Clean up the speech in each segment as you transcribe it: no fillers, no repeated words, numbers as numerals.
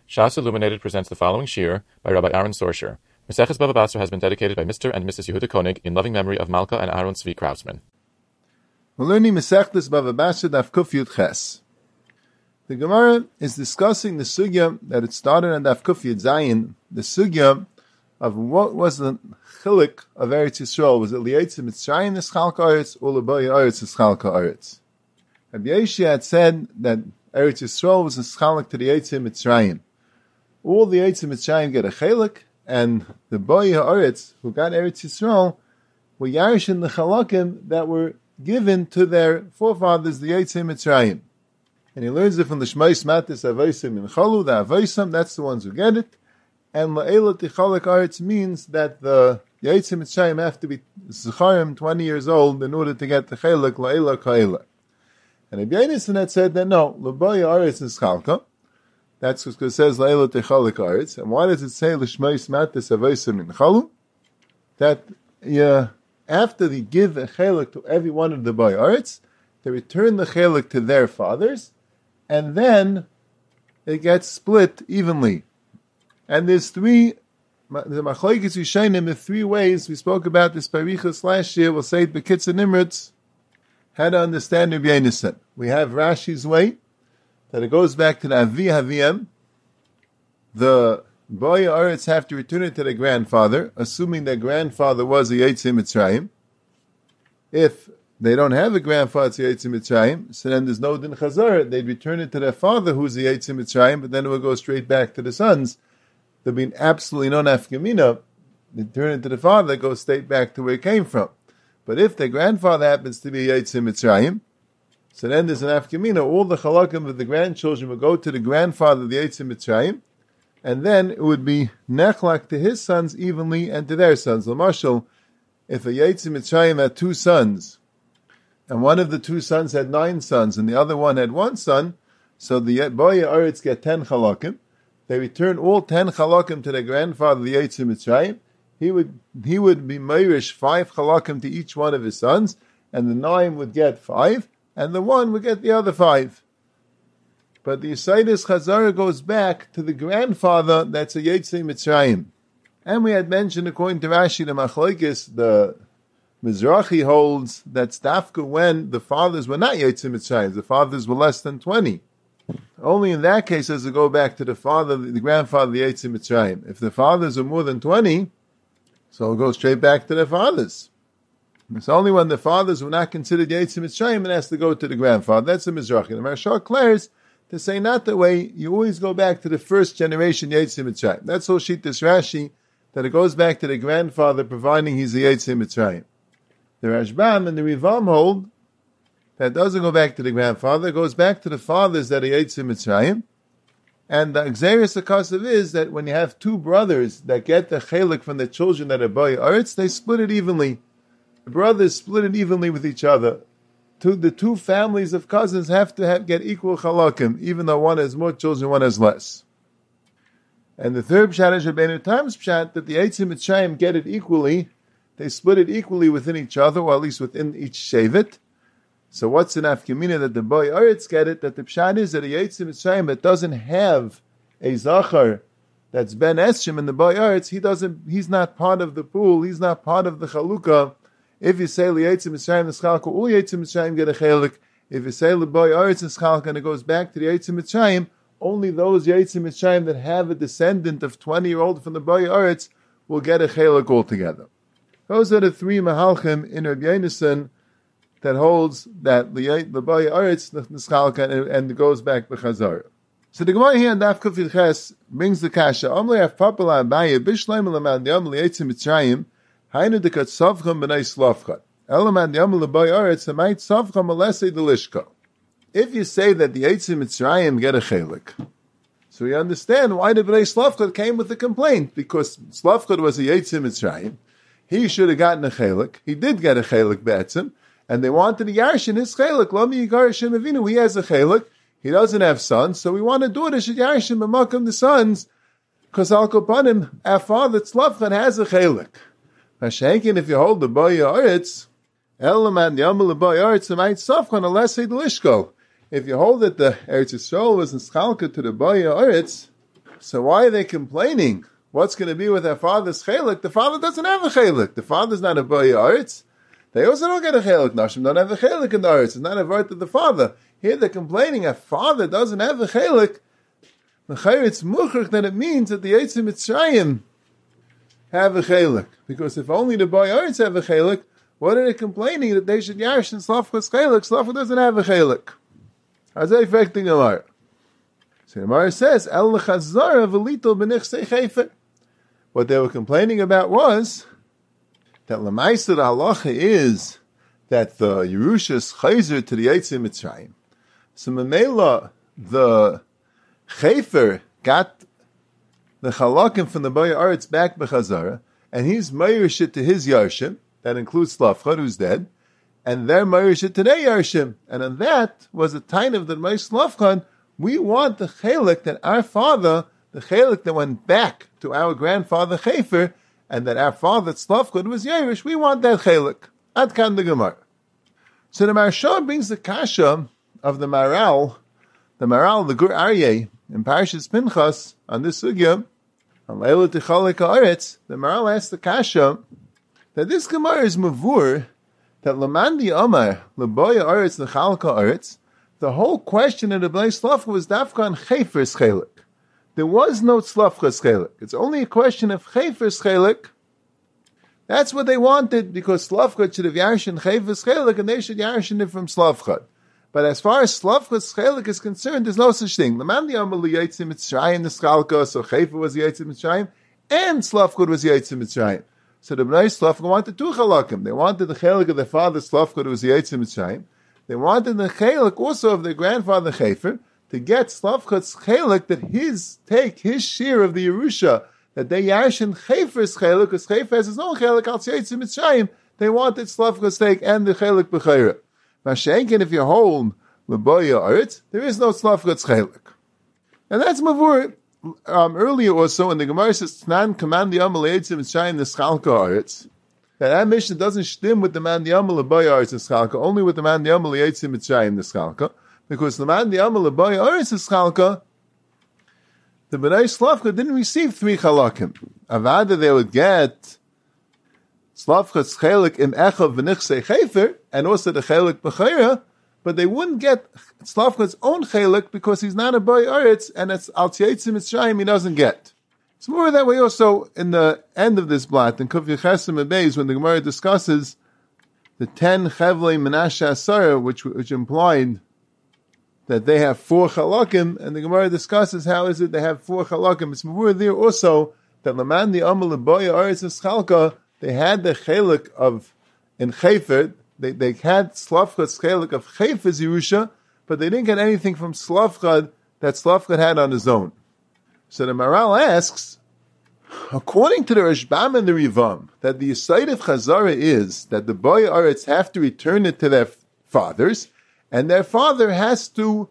Shas Illuminated presents the following shiur by Rabbi Aaron Sorsher. Maseches Bava Basra has been dedicated by Mr. and Mrs. Yehuda Koenig in loving memory of Malka and Aaron Tzvi Krausman. We're learning Maseches Bava Basra Daf Kuf Yud Ches. The Gemara is discussing the sugya that it started on Daf Kuf Yud Zayin, the sugya of what was the chilik of Eretz Yisrael. Was it Lietz Mitzrayim Nischalka Eretz or L'Boya Eretz Nischalka Eretz? Rabbi Yeshua had said that Eretz Yisrael was nischalak to the Eitzim Mitzrayim. All the Eitzim Mitzrayim get a chelik, and the Boya Eretz, who got Eretz Yisrael, were Yarish in the chalakim that were given to their forefathers, the Eitzim Mitzrayim. And he learns it from the Shmais Matis Avaisim in Chalu, the Avaisim, that's the ones who get it. And La'ela Tichalak Eretz means that the Eitzim Mitzrayim have to be Zecharim 20 years old in order to get the chelik La'ela Ka'ela. And Rabbi Yonasan had said that no, L'Boya Aretz is Chalka. That's because it says La'ela Techalik Aretz. And why does it say L'Shmeis Matis Avaisim in Chalu? That after they give a chelik to every one of the Boya Aretz, they return the chelik to their fathers, and then it gets split evenly. And there's the Machlokes Yishainim in three ways. We spoke about this Parichas last year. We'll say it B'Kitzur Nimrutz. How to understand Rabbi Yonasan. We have Rashi's way, that it goes back to the Avi Haviyam. The Boya Aretz have to return it to their grandfather, assuming their grandfather was a Eitzim Mitzrayim. If they don't have a grandfather, it's a Eitzim Mitzrayim, so then there's no Din Chazar. They'd return it to their father, who's the Eitzim Mitzrayim, but then it will go straight back to the sons. There'll be absolutely no nafkamina. They turn it to the father, it goes straight back to where it came from. But if their grandfather happens to be Eitzim Mitzrayim, so then there's an afkamina. All the chalakim of the grandchildren will go to the grandfather of the Eitzim Mitzrayim, and then it would be nechlak to his sons evenly and to their sons. L'mashal, if a Eitzim Mitzrayim had two sons, and one of the two sons had 9 sons, and the other one had 1 son, so the Boya Aretz get 10 chalakim. They return all 10 chalakim to their grandfather, the Eitzim Mitzrayim. He would be meirish 5 chalakim to each one of his sons, and the 9 would get 5, and the 1 would get the other 5. But the Yisaitis Chazara goes back to the grandfather that's a Yetzei Mitzrayim. And we had mentioned, according to Rashi, the Machlokes, the Mizrahi holds that Stafka when the fathers were not Yetzei Mitzrayim, the fathers were less than 20. Only in that case does it go back to the father, the grandfather, the Eitzim Mitzrayim. If the fathers are more than 20, so it goes straight back to their fathers. It's only when the fathers were not considered Eitzim Mitzrayim it has to go to the grandfather. That's the Mizrahi. The Maharsha declares to say not that way, you always go back to the first generation Eitzim Mitzrayim. That's all Shittas Rashi, that it goes back to the grandfather providing he's the Eitzim Mitzrayim. The Rashbam and the Rivam hold that doesn't go back to the grandfather, it goes back to the fathers that are Eitzim Mitzrayim. And the Xeris Akasav is that when you have 2 brothers that get the chelik from the children that are Boya Aretz, they split it evenly. The brothers split it evenly with each other. The 2 families of cousins have to get equal chalakim, even though one has more children, one has less. And the third pshat is Rabbeinu Tam's pshat, that the Eitzim Mitzrayim get it equally. They split it equally within each other, or at least within each shevet. So what's an afkamina that the Boya Aretz get it? That the pshat is that a Eitzim Mitzrayim that doesn't have a zachar that's ben eschim in the Boya Aretz, he's not part of the pool, he's not part of the chalukah. If you say Eitzim Mitzrayim Nischalka, all Eitzim Mitzrayim get a chelik. If you say Boya Aretz Nischalka and it goes back to the Eitzim Mitzrayim, only those Eitzim Mitzrayim that have a descendant of 20-year-old from the Boya Aretz will get a chelik altogether. Those are the 3 mahalchim in Rabbi Yonasan that holds that the Boya Aretz Nischalka and it goes back to Chazara. So the Gemara here in Daf Kuf Yud Ches brings the kasha. Amli af papala abaye bishleim l'man yamli Eitzim Mitzrayim hainu dekat savcham b'nei slavchat elaman yamli l'boy aretz hamayit savcham alesei delishka. If you say that the Eitzim Mitzrayim get a chelik, so you understand why the b'nei slavchat came with the complaint, because slavchat was a Eitzim Mitzrayim. He should have gotten a chelik. He did get a chelik be'etzim, and they wanted to yarshin his chelik. Lami yigarishim avinu. He has a chelik. He doesn't have sons, so we want a daughter should yarshin b'makam the sons, because al kopanim, our father Tzlavchan has a chelik. Mashenkin, if you hold the Boya Aretz, elaman yamal Boya Aretz might safchan alesei delishko. If you hold that the Eretz Yisrael was in Schalka to the Boya Aretz, So why are they complaining? What's going to be with their father's chelik? The father doesn't have a chelik. The father's not a boy aretz. They also don't get a chelik. Nashim don't have a chelik in the aretz. It's not a word of the father. Here they're complaining a father doesn't have a chelik. It's muchach, then it means that the Eitzim Mitzrayim have a chelik. Because if only the boy aretz have a chelik, what are they complaining that they should yash in Slavcha's chelik? Slavcha doesn't have a chelik. How's that affecting the Gemara? So the Gemara says, El lechazara v'lito b'nichsei chefer. What they were complaining about was that l'maisa the halacha is that the Yerusha is chayzer to the Eitzim Mitzrayim. So Mamela, the chefer got the chalakim from the boy aretz back b'chazara, and he's mayrish it to his yarshim. That includes Slavcha, who's dead, and they're mayrish it to their yarshim. And on that was a time of the May Slavcha. We want the chelik that our father, the chelik that went back to our grandfather Chefer, and that our father Slavcha was Yerush, we want that chelik. Ad kan the Gemara. So the Maharsha brings the kasha of the Maharal, the Gur Aryeh, in Parashas Pinchas, on this sugya, on Leila Tichalek Haaretz. The Maharal asks the kasha that this Gemara is mavur, that Lamandi Amar, Leboya Haaretz, Lechalka Haaretz, the whole question of the Bnei Slavcha was dafka on Chefer's chelik. There was no Slavcha's chelik. It's only a question of Chefer's chelik. That's what they wanted, because Slavcha should have yarshin Chefer's chelik, and they should yarshin it from Slavcha. But as far as Slavcha's chelik is concerned, there's no such thing. Lamandi Amar Liyitzim Mitzrayim the Schalka, so Chefer was Yitzim Mitzrayim, and Slavcha was Yitzim Mitzrayim. So the Bnei Slavcha wanted two chalakim. They wanted the chelik of their father Slavcha, who was Yitzim Mitzrayim. They wanted the chelik also of their grandfather Chefer to get Slavcha's chelik, that his share of the Yerusha, that they yashin Chefer's chelik, because Chefer has his own chelik, al Yitzim Mitzrayim. They wanted Slavcha's take and the chelik b'chayra. Mashenkin, if you hold Leboya Aretz, there is no Slavcha's chelik. And that's mavur. Earlier also, when the Gemara says Tnan command the Amal Yitzim Mitzrayim the Schalka Aretz, that Mishnah doesn't stim with the man the Amal Leboya Aretz the Schalka, only with the man the Amal Yitzim Mitzrayim the Schalka, because the man the Amal Leboya Aretz the Schalka, the Bnei Slavcha didn't receive three chalakim. Avada they would get Slavcha's chelik im echav v'nichsei chefer, and also the chelik b'chayra, but they wouldn't get Slavcha's own chelik because he's not a boy aretz, and it's al Yitzim Mitzrayim he doesn't get. It's more that way also in the end of this blot, in Kuf Yechesim Abeis, when the Gemara discusses the 10 Chevlei Menashe Asara, which implied that they have 4 chalakim, and the Gemara discusses how is it they have 4 chalakim. It's more there also that Laman the Amal Leboya Aretz Eschalka, they had the chelik of in Chefer, they had Slavchad's chelik of Chefer's Yerusha, but they didn't get anything from Slavchad that Slavchad had on his own. So the Maharal asks, according to the Rashbam and the Rivam, that the Yisayid of Chazara is that the boy Aretz have to return it to their fathers, and their father has to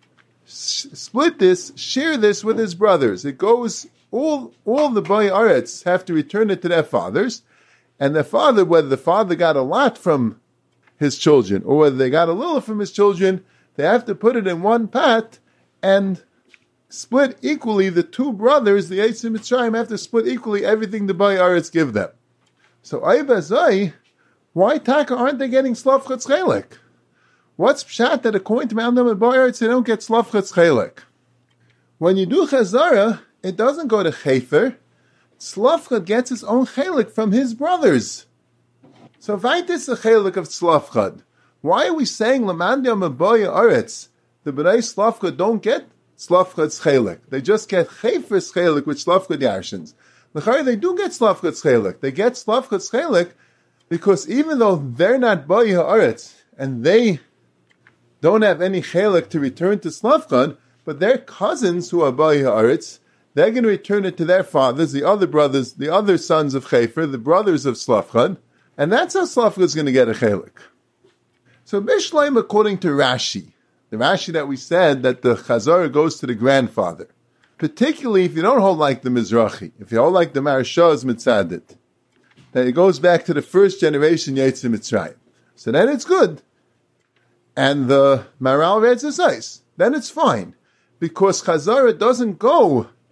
split this, share this with his brothers. It goes, all the boy Aretz have to return it to their fathers, and their father, whether the father got a lot from his children, or whether they got a little from his children, they have to put it in one pot, and split equally, the 2 brothers, the Eitzim Mitzrayim, have to split equally everything the Bnei Aretz give them. So, Aybazai, why Taka aren't they getting Slavchat's chelik? What's pshat that according to Mount and Bnei Aretz they don't get Slavchat's chelik? When you do Chazara, it doesn't go to Chefer. Slavchat gets his own chelik from his brothers. So, if is the chelik of Slavchat, why are we saying Lamandiam and Bnei Aretz, the Bnei Slavchat don't get Slavchat's chelik? They just get Chefer's chelik with Slavchat yarshins. L'chari, they do get Slavchat's chelik. They get Slavchat's chelik because even though they're not Bnei Haaretz and they don't have any chelik to return to Slavchat, but their cousins who are Bnei Haaretz, they're going to return it to their fathers, the other brothers, the other sons of Chefer, the brothers of Slavchat, and that's how Slavchat is going to get a chelik. So Bishleim, according to Rashi, the Rashi that we said that the Chazara goes to the grandfather, particularly if you don't hold like the Mizrahi, if you hold like the Maharshah's Mitzadit, that it goes back to the first generation Yitzim Mitzrayim. So then it's good. And the Maharal reads this ice. Then it's fine. Because Chazara doesn't go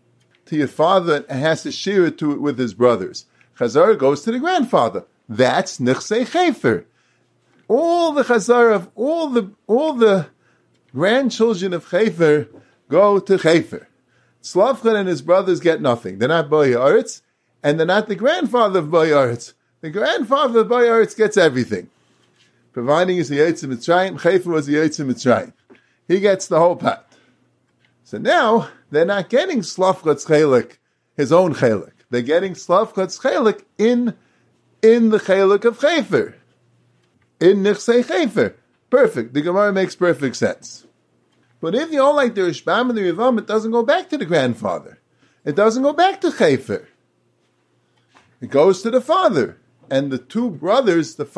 to your father and has to share it with his brothers. Chazara goes to the grandfather. That's Nichsei Chefer. All the Chazara of all the grandchildren of Chefer go to Chefer. Tzlafchad and his brothers get nothing. They're not Boy Aretz, and they're not the grandfather of Boy Aretz. The grandfather of Boy Aretz gets everything. Providing he's the Yetzer Mitzrayim, Chefer was the Yetzer Mitzrayim. He gets the whole pot. So now, they're not getting Tzlafchad's Chelik, his own Chelik. They're getting Tzlafchad's Chelik in the Chelik of Chefer. In Nichsei Chefer. Perfect. The Gemara makes perfect sense. But if you don't like the Rishbam and the Rivam, it doesn't go back to the grandfather. It doesn't go back to Chefer. It goes to the father. And the two brothers, they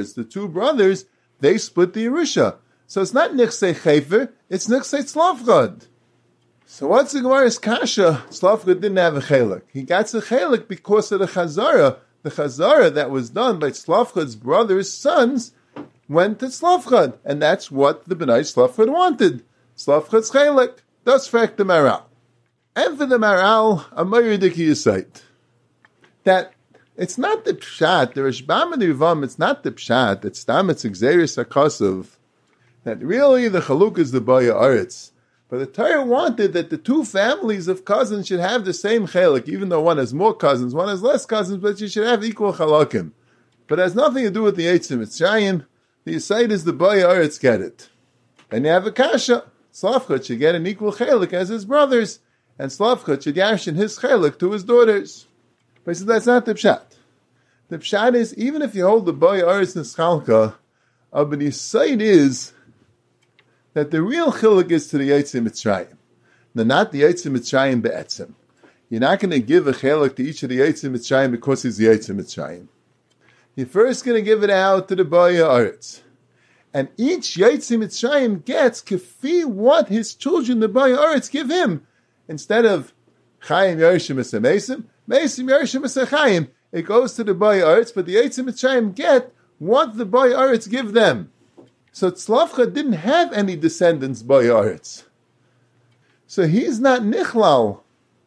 split the Yerusha. So it's not Nichsei Chefer, it's Nichsei Tzlafchad. So what's the Gemara's kasha? Tzlafchad didn't have a chelik. He got a chelik because of the chazara. The chazara that was done by Tzlafchad's brother's sons went to Tzlafchad. And that's what the Bnei Tzlafchad wanted. Tzlafchad's chelik. That's fact the Maral. And for the Maral, a Mayurdiki Yisait. That it's not the pshat, the Rishbam and the Rivam, it's not the pshat, it's Xeris HaKasav, that really the Chaluk is the Baya Aretz. But the Torah wanted that the two families of cousins should have the same chelik, even though one has more cousins, one has less cousins, but you should have equal chalakim. But it has nothing to do with the Yetzer Mitzrayim. The Yisait is the Baya Aretz get it. And you have a kasha. Tzlafchad should get an equal chelik as his brothers, and Tzlafchad should yashin his chelik to his daughters. But he said that's not the pshat. The pshat is, even if you hold the Baya Aretz Nischalka, but the Yisait is that the real chiluk is to the Yetzer Mitzrayim. No, not the Yetzer Mitzrayim be'etzem. You're not going to give a chiluk to each of the Yetzer Mitzrayim because he's the Yetzer Mitzrayim. You're first going to give it out to the Baya Aretz. And each Yetzer Mitzrayim gets kefi what his children, the Baya Aretz, give him. Instead of Chaim Yerusha Mesa Mesim, Mesim Yerusha Mesa Chaim, it goes to the Baya Aretz, but the Yetzer Mitzrayim get what the Baya Aretz give them. So Tzlafchad didn't have any descendants by Aretz. So he's not Nichlal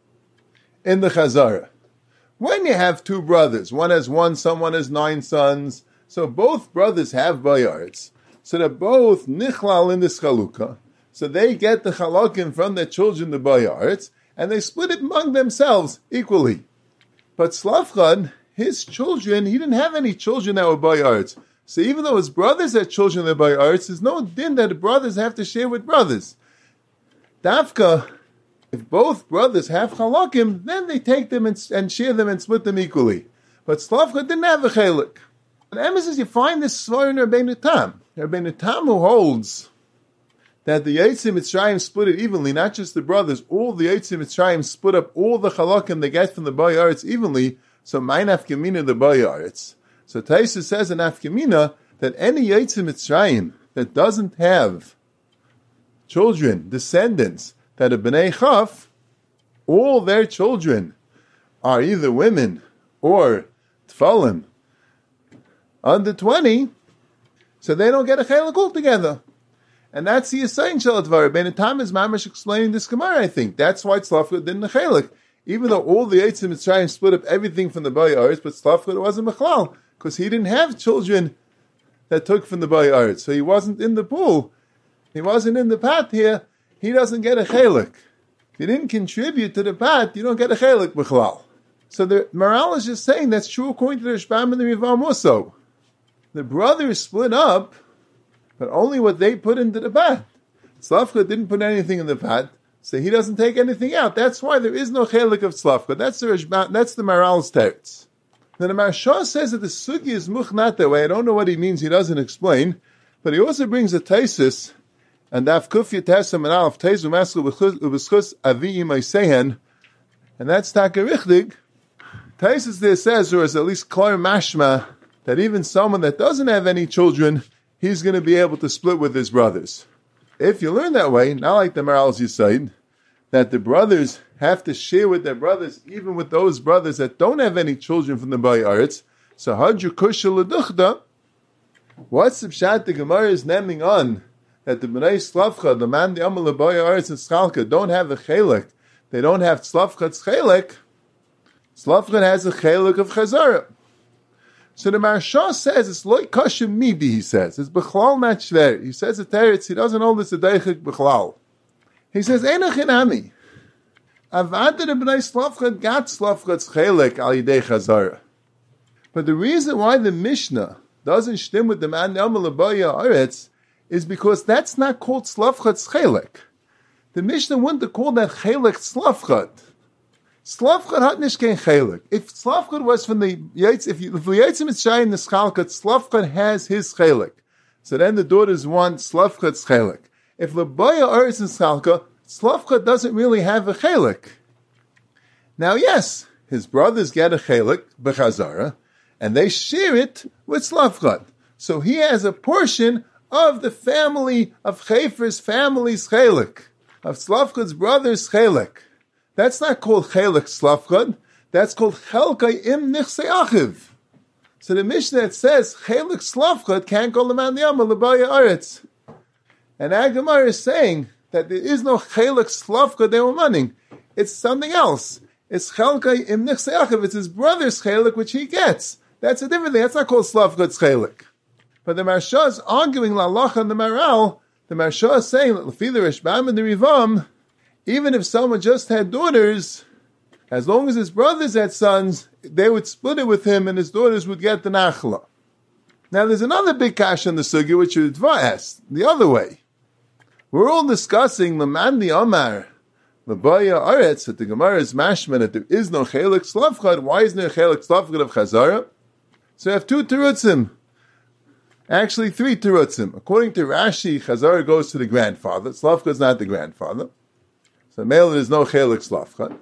in the Chazara. When you have two brothers, one has one son, one has 9 sons, so both brothers have by Aretz. So they're both Nichlal in this Chalukah. So they get the Chalakim from their children, the by Aretz, and they split it among themselves equally. But Tzlafchad, his children, he didn't have any children that were by Aretz. So even though his brothers had children that by Aretz, there's no din that the brothers have to share with brothers. Dafka, if both brothers have chalakim, then they take them and share them and split them equally. But Tzlafchad didn't have a chelik. And emphasis, you find this svar in Rabbeinu Tam. Rabbeinu Tam who holds that the Yetzer Mitzrayim split it evenly, not just the brothers, all the Yetzer Mitzrayim split up all the chalakim they get from the Baya Aretz evenly, so mine afkamina the Baya Aretz. So Taisa says in Afkamina that any Yetzer Mitzrayim that doesn't have children, descendants, that are B'nai Chaf, all their children are either women or Tfalim under 20, so they don't get a chelik altogether. And that's the Yisayim Shel Advar. Rabbeinu Tam is mamash explaining this Gemara, I think. That's why Tzlafchad didn't a chelik. Even though all the Yetzer Mitzrayim split up everything from the Baya Aretz, but Tzlafchad wasn't Mechlal, because he didn't have children that took from the Baya Aretz. So he wasn't in the pool. He wasn't in the pot here. He doesn't get a chelik. If you didn't contribute to the pot, you don't get a chelik b'chlal. So the Maral is just saying that's true according to the Rishbam and the Rivam also. The brothers split up, but only what they put into the pot. Tzlafchad didn't put anything in the pot, so he doesn't take anything out. That's why there is no chelik of Tzlafchad. That's the Rishbam, that's the Maral's teretz. Now the Maharsha says that the sugi is muchnat that way. I don't know what he means. He doesn't explain, but he also brings a taisis, and daf kufya tesam and alf teizu maslu b'schus avi imaysehen, and that's takarichdig. Taisis there says, or is at least klar mashma, that even someone that doesn't have any children, he's going to be able to split with his brothers. If you learn that way, not like the Maral's Yisayid, that the brothers have to share with their brothers, even with those brothers that don't have any children from the Baya Aretz. So Hadju Kusha L'Duchda, what's the pshat the Gemara is naming on, that the Bnei Tzlafchad, the man the Amal Baya Aretz and Schalka, don't have a chelik, they don't have Tzlafchad's chelik, Tzlafchad has a chelik of Chazara. So the Maharsha says it's loy kashim midi, he says. It's bechlal not shver. He says it teretz, he doesn't hold this a deichik bechlal. He says, Einach inami. Avada the b'nai Tzlafchad got Tzlafchad's chelik al yidei Chazara. But the reason why the Mishnah doesn't shtim with the man Yamal Abaya Aretz is because that's not called Tzlafchad's chelik. The Mishnah wouldn't have called that chelik Tzlafchad. Tzlafchad hat nicht kein chelik. If Tzlafchad was from the Yaitz, if the Yaitz Mitzrayim the Schalka, Tzlafchad has his chelik. So then the daughters want Tzlafchad's chelik. If Labaya Aretz and Schalka, Tzlafchad doesn't really have a chelik. Now yes, his brothers get a chelik, b'chazara, and they share it with Tzlafchad. So he has a portion of the family of Chefer's family's chelik, of Tzlafchad's brother's chelik. That's not called chelik Tzlafchad, that's called chelkai im nichsei achiv. So the Mishnah that says chelik Tzlafchad can't go l'man yama l'baya aretz. And Agamar is saying that there is no chelik Tzlafchad they were running. It's something else. It's chelkai im nichsei achiv. It's his brother's chelik which he gets. That's a different thing. That's not called Tzlafchad's chelik. But the Maharsha is arguing la'alacha and the Maral. The Maharsha is saying that l'fi the Rishbam and the Rivam, even if someone just had daughters, as long as his brothers had sons, they would split it with him and his daughters would get the nachla. Now there's another big kash on the sugya which Ritva asked, the other way. We're all discussing Laman the Amar, Labaya Aretz, that the Gemara is mashman, that there is no chelik Tzlafchad. Why isn't there a chelik Tzlafchad of Chazara? So we have two terutzim. Actually, three terutzim. According to Rashi, Chazara goes to the grandfather. Tzlafchad is not the grandfather. So male, there is no chelik Tzlafchad.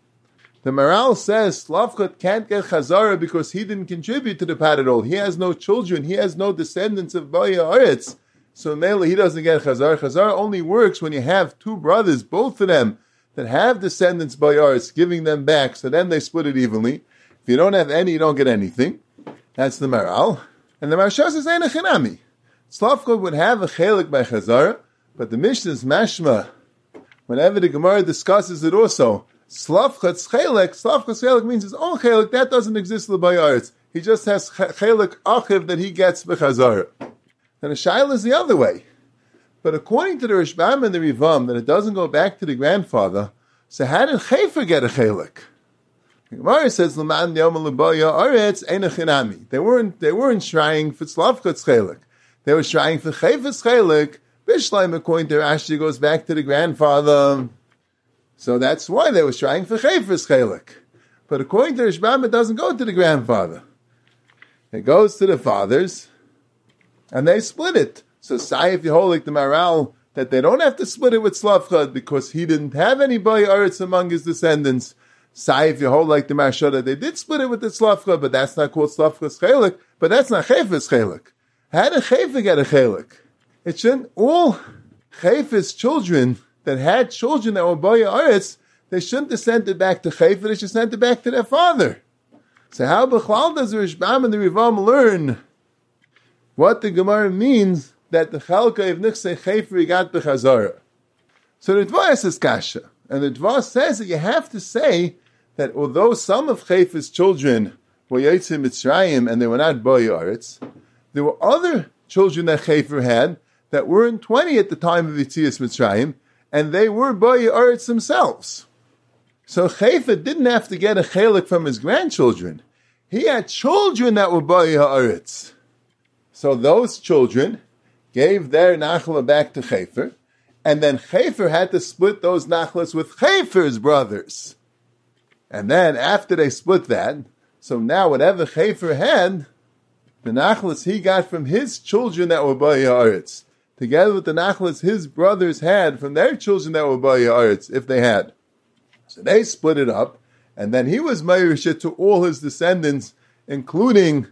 The Maral says Tzlafchad can't get Chazara because he didn't contribute to the pat at all. He has no children. He has no descendants of Baya Aretz. So male, he doesn't get Chazara. Chazara only works when you have two brothers, both of them, that have descendants Baya Aretz, giving them back. So then they split it evenly. If you don't have any, you don't get anything. That's the Maral. And the Maharsha says, Ein Echinami. Tzlafchad would have a chelik by Chazara, but the Mishnah's mashma, whenever the Gemara discusses it also, Tzlafchad's chelik means his own chelik, that doesn't exist in the Bayaretz. He just has chelik achiv that he gets by Chazara. And the shaila is the other way. But according to the Rishbam and the Rivam, that it doesn't go back to the grandfather, so how did Chefer get a chelik? The Gemara says, "L'man yom l'baya aretz ein echinami." They weren't trying for Tzlafchad's chelik. They were trying for Chefer's chelik. Bishleim, according to Rashi, goes back to the grandfather. So that's why they were trying for Chefer's chelik. But according to Rishbam, it doesn't go to the grandfather. It goes to the fathers, and they split it. So say if you hold like the Maral, that they don't have to split it with Tzlafchad because he didn't have any Baya Aretz among his descendants. Say if you hold like the Maharsha, that they did split it with the Tzlafchad, but that's not called Tzlafchad's chelik, but that's not Chefer's chelik. How did Chefer get a chelik? It shouldn't, all Chefer's children that had children that were Baya Aretz, they shouldn't have sent it back to Chefer, they should send it back to their father. So how B'chlal does the Rishbam and the Rivam learn what the Gemara means that the Chalka of Nichsei Chefer got b'Chazara? So the Dvar says kasha, and the Dvar says that you have to say that although some of Chefer's children were Yotzei Mitzrayim and they were not Baya Aretz, there were other children that Chefer had that weren't 20 at the time of Yetzias Mitzrayim, and they were Baya Aretz themselves. So Chefer didn't have to get a chelik from his grandchildren. He had children that were Baya Aretz. So those children gave their nachla back to Chefer, and then Chefer had to split those nachlas with Chefer's brothers. And then after they split that, so now whatever Chefer had, the nachlas he got from his children that were Baya Aretz, together with the nachlas his brothers had from their children that were Baya Aretz, if they had. So they split it up, and then he was Meirish to all his descendants, including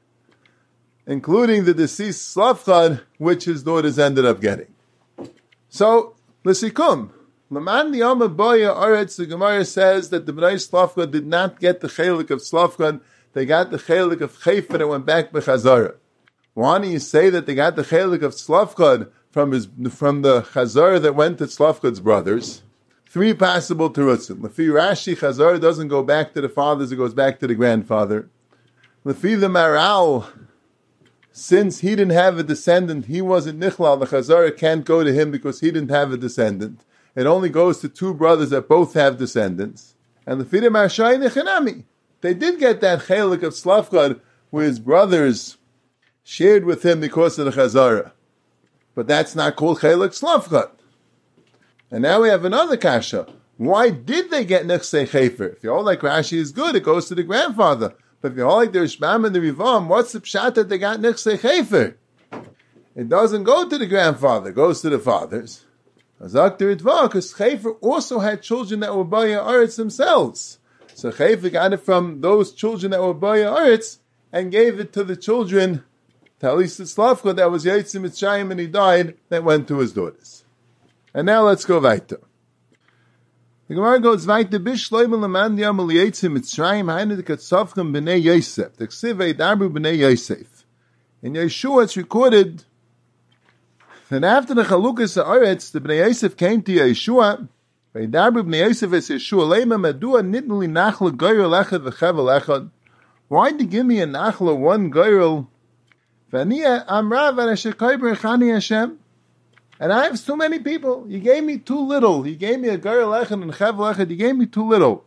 the deceased Tzlafchad, which his daughters ended up getting. So, l'sikum, Laman Yama Baya Aretz, the Gemara says that the Bnei Tzlafchad did not get the chelik of Tzlafchad, they got the chelik of Chefer and went back b'Chazara. Why do you say that they got the chelik of Tzlafchad from the Chazara that went to Tzlafchad's brothers? three possible terutzim. Lefi Rashi, Chazar doesn't go back to the fathers, it goes back to the grandfather. Lefi the Maral, since he didn't have a descendant, he wasn't Nichlal, the Chazar can't go to him because he didn't have a descendant. It only goes to two brothers that both have descendants. And Lefi the Marshai Nechanami, they did get that chelik of Slavchad where his brothers shared with him because of the Chazara. But that's not called chelik Slavchad. And now we have another kasha. Why did they get Nechsei Chefer? If you all like Rashi is good, it goes to the grandfather. But if you all like the Rishbam and the Rivam, what's the pshat that they got Nechsei Chefer? It doesn't go to the grandfather, it goes to the fathers. Because Chefer also had children that were Baya Aretz themselves. So Chefer got it from those children that were Baya Aretz and gave it to the children, to at least the Slavcha that was Yitzim Mitzrayim and he died, that went to his daughters. And now let's go weiter. The Gemara goes weiter. Bishloim leman yam liyitzim Mitzrayim hainu dekatzavchem b'nei Yosef. The Ksiv Eidabu b'nei Yosef. In Yeshua it's recorded that after the Chalukas Haaretz, the Bnei Yosef came to Yeshua. Eidabu b'nei Yosef es Yeshua leima medua nitnu li nachla goyrel echad v'chevel echad. Why did you give me a nachla one goyrel? V'aniya amra v'nashekay b'rechani Hashem. And I have so many people. You gave me too little. You gave me a Goyrel Echad and Chevel Echad. You gave me too little.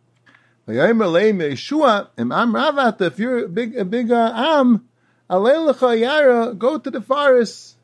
If you're a big Am, go to the forest.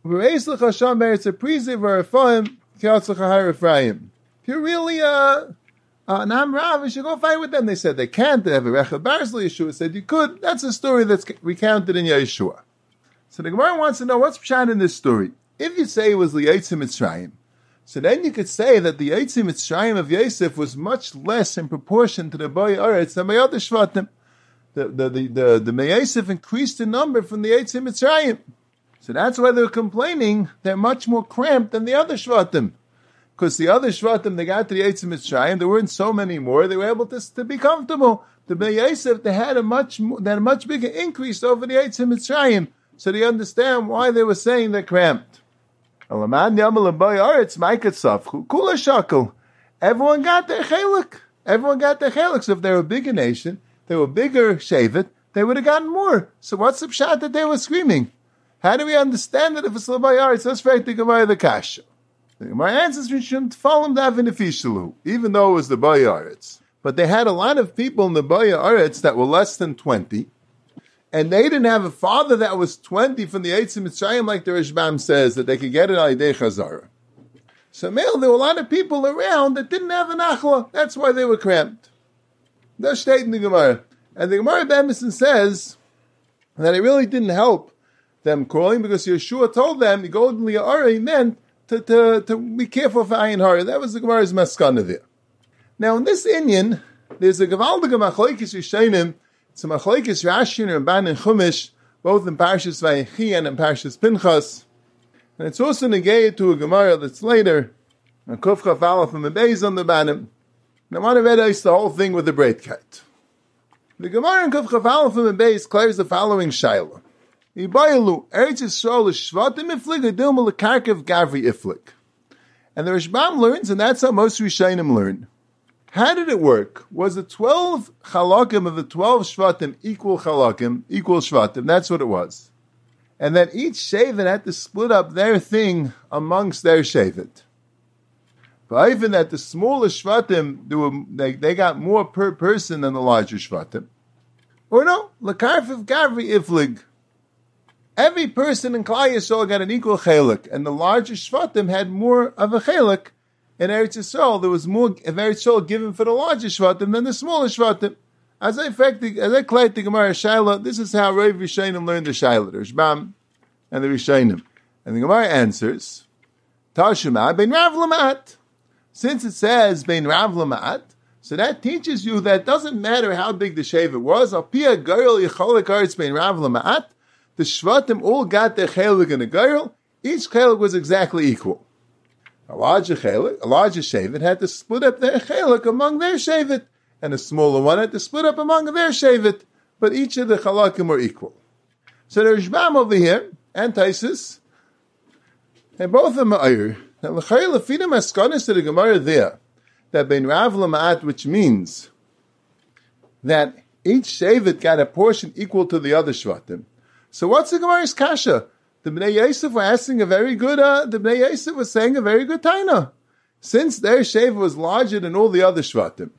If you're really an Am Rav, you should go fight with them. They said they can't. They have a Rechel Barzli. Yeshua said you could. That's a story that's recounted in Yeshua. So the Gemara wants to know what's pshat in this story. If you say it was the Yitzim Mitzrayim, so then you could say that the Yitzim Mitzrayim of Yosef was much less in proportion to the Boi Aretz than by other Shvatim. The Yosef increased in number from the Yitzim Mitzrayim. So that's why they're complaining they're much more cramped than the other Shvatim. Because the other Shvatim, they got to the Yitzim Mitzrayim, there weren't so many more, they were able to be comfortable. The Bnei Yosef, they had a much bigger increase over the Yitzim Mitzrayim. So they understand why they were saying they're cramped. Everyone got their chelik. Everyone got their chelik. So if they were a bigger nation, they were bigger shevet, they would have gotten more. So what's the pshat that they were screaming? How do we understand that if it's l'bay aretz? Let's fact the Gemara the kasha. The Gemara answers we shouldn't follow them to have an efishalu, even though it was the bay aretz. But they had a lot of people in the bay aretz that were less than 20. And they didn't have a father that was 20 from the Yitzim Mitzrayim, like the Rishbam says, that they could get it on Yidei Chazara. So there were a lot of people around that didn't have a nachla. That's why they were cramped. That's stated in the Gemara. And the Gemara B'Emerson says that it really didn't help them crawling because Yeshua told them, Golden Li'ara, he meant to be careful for Ayin Hara. That was the Gemara's maskana there. Now in this Inyan, there's a Gavaldige Machlokes Rishonim. It's a machlokes Rashi and Ramban and Chumash, both in Parshas Vayechi and in Parshas Pinchas, and it's also negated to a Gemara that's later, and Kuf Chaf Aleph and Mebeis on the Banim. And I want to read out the whole thing with the Breitkeit. The Gemara in Kuf Chaf Aleph and Mebeis clears the following shaila: Ibayalu Eretz Yisrael Shvatim Iflig Adilma Lekarkev Gavri Iflig, and the Rishbam learns, and that's how most Rishonim learn. How did it work? Was the 12 chalakim of the 12 shvatim equal chalakim, equal shvatim? That's what it was. And then each shevet had to split up their thing amongst their shevet. But even that the smaller shvatim, they got more per person than the larger shvatim. Or no, lekarfiv gavri iflig. Every person in Klal Yisrael got an equal chelik, and the larger shvatim had more of a chelik. In Eretz Yisrael, there was more of Eretz Yisrael given for the larger Shvatim than the smaller Shvatim. As I claimed the Gemara Shaila, this is how Rav Rishonim learned the Shaila, the Rishbam and the Rishonim. And the Gemara answers, Tashuma ben Rav Lamat. Since it says ben Rav Lamat, so that teaches you that it doesn't matter how big the shevet was. Al pia girl yicholik arts ben Rav Lamat. The Shvatim all got their chelik and a girl. Each chelik was exactly equal. A larger shevet had to split up their chelik among their shevet, and a smaller one had to split up among their shevet, but each of the chalakim were equal. So the Rishbam over here, and Taisus, and both of them are Now, l'chayil lefina maskonis to the Gemara there, that ben Rav Lama'at, which means that each Shevet got a portion equal to the other Shvatim. So what's the Gemara's kasha? The Bnei Yosef were asking a very good, the Bnei Yosef was saying a very good taina, since their Shevet was larger than all the other Shvatim.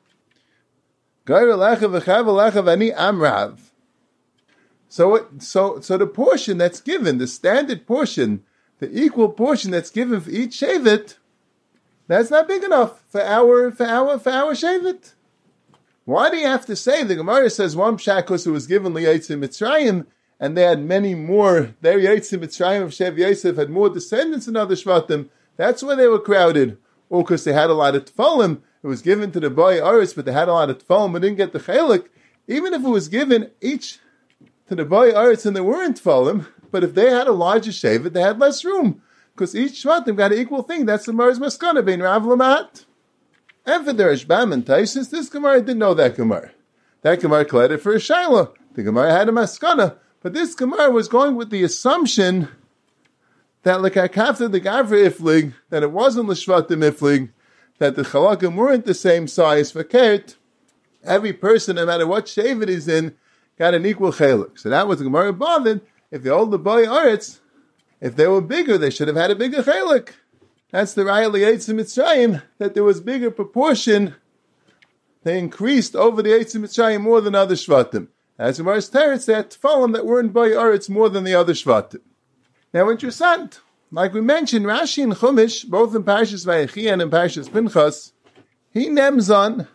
So the portion that's given, the standard portion, the equal portion that's given for each Shevet, that's not big enough for our Shevet. Why do you have to say, the Gemara says one pshat who was given Liyatzim Mitzrayim, and they had many more, their Yatzim Mitzrayim of Shev Yosef had more descendants than other Shvatim, that's why they were crowded. Or because they had a lot of Tfolim, it was given to the boy Aris, but they had a lot of Tfolim, but didn't get the Chalik. Even if it was given each to the boy Aris and they weren't Tfolim, but if they had a larger Shevet, they had less room. Because each Shvatim got an equal thing. That's the Gemara's Maskana, being Rav Lamat. And for the Rashbam and Taisus, this Gemara didn't know that Gemara. That Gemara collected for a Shaila. The Gemara had a Maskana. But this Gemara was going with the assumption that L'kakafta the Gavra Iflig, that it wasn't L'shvatim Iflig, that the Chalakim weren't the same size for Kert. Every person, no matter what Shevet is in, got an equal Chalik. So that was the Gemara bothered. If the older boy Aretz, if they were bigger, they should have had a bigger Chalik. That's the Raya Liyatzim Mitzrayim, that there was bigger proportion. They increased over the Eitzim Mitzrayim more than other Shvatim. As Gemara's Teretz, they had Tfolim that weren't by Aretz more than the other Shvatim. Now, interessant, like we mentioned, Rashi and Chumash, both in Parshas Vayechi and in Parshas Pinchas, he names on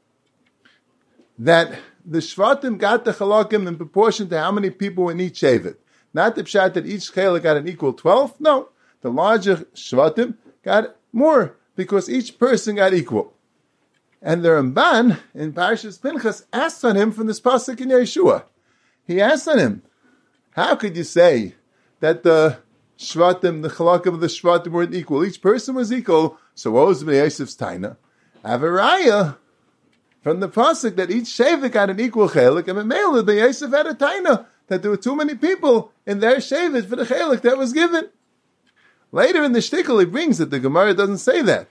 that the Shvatim got the Chalakim in proportion to how many people in each Shevet. Not the pshat that each Chalak got an equal 12. No, the larger Shvatim got more because each person got equal. And the Ramban in Parshas Pinchas asked on him from this pasuk in Yeshua. He asked on him, how could you say that the Shvatim, the Chalakim of the Shvatim weren't equal? Each person was equal, so what was Bnei Yosef's taina? Avaraya from the pasuk that each Shevet got an equal Chalak, and Mamela, Bnei Yosef had a taina that there were too many people in their Shevet for the Chalak that was given. Later in the shtickle, he brings that the Gemara doesn't say that.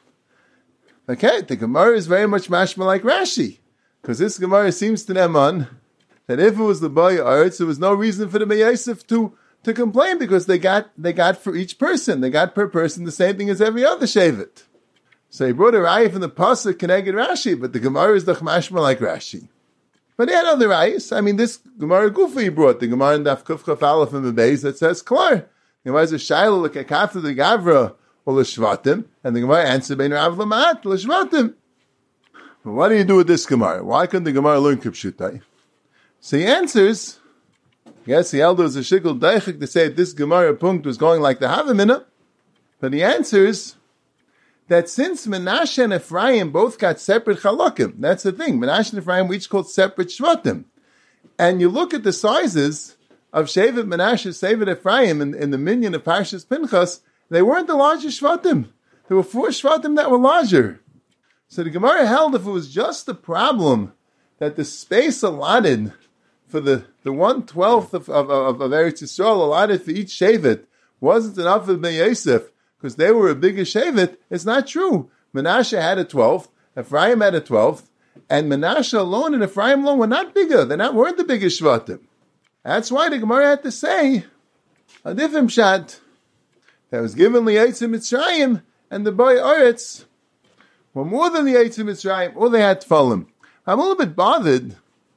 Okay, the Gemara is very much mashma like Rashi, because this Gemara seems to them on that if it was the boy Aretz, there was no reason for the Bnei Yosef to complain because they got for each person, they got per person the same thing as every other Shevet. So he brought a raya from the pasuk Keneged Rashi, but the Gemara is the mashma like Rashi. But he had other rayas. I mean, this Gemara Gufa he brought, the Gemara in Daf Kuf Chaf Aleph in the base that says Klar. The Gemara is a Shaila l'kakafta the Gavra or l'shvatim, and the Gemara answered bein Rav Lamat l'shvatim. But what do you do with this Gemara? Why couldn't the Gemara learn Kipshutai? So he answers, yes, the elder was a shikul daichik to say that this Gemara punkt was going like the Havamina, but he answers that since Menashe and Ephraim both got separate chalakim, that's the thing. Menashe and Ephraim were each called separate shvatim. And you look at the sizes of Shevet Menashe, Shevet Ephraim in the minion of Parshas Pinchas, they weren't the largest shvatim. There were 4 shvatim that were larger. So the Gemara held if it was just the problem that the space allotted for the 1/12 of Eretz Yisrael allotted for each Shevet wasn't enough for Bnei Yosef, because they were a bigger Shevet, it's not true. Menashe had a 12th, Ephraim had a 12th, and Menashe alone and Ephraim alone were not bigger. Weren't the biggest Shvatim. That's why the Gemara had to say a different pshat that was given Liyatzim Mitzrayim, and the boy Aretz were more than the Yitzim Mitzrayim, or they had Tfolim. I'm a little bit bothered.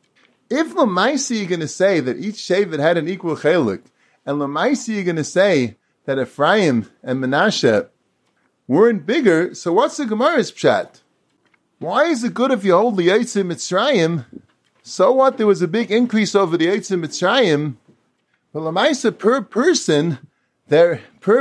If Lamaisi you're going to say that each Shevet had an equal Chalik, and Lamaisi you're going to say that Ephraim and Menashe weren't bigger, so what's the Gemara's pshat? Why is it good if you hold the Yitzim Mitzrayim? So what? There was a big increase over the Yitzim Mitzrayim. But Lamaisa per person, their